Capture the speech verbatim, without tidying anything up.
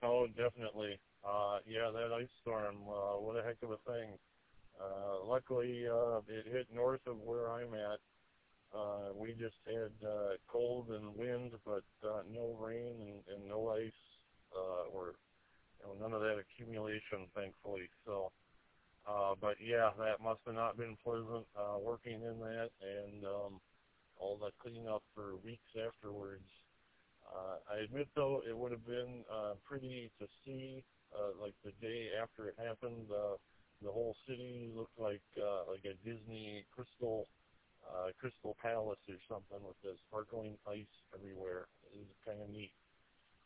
Oh, definitely. Uh, yeah, that ice storm, uh, what a heck of a thing. Uh, luckily, uh, it hit north of where I'm at. Uh, we just had uh, cold and wind, but uh, no rain and, and no ice, uh, or you know, none of that accumulation, thankfully. So, uh, but yeah, that must have not been pleasant uh, working in that, and um, all the cleanup for weeks afterwards. Uh, I admit, though, it would have been uh, pretty to see, uh, like the day after it happened, uh, the whole city looked like uh, like a Disney crystal uh, crystal palace or something with the sparkling ice everywhere. It was kind of neat.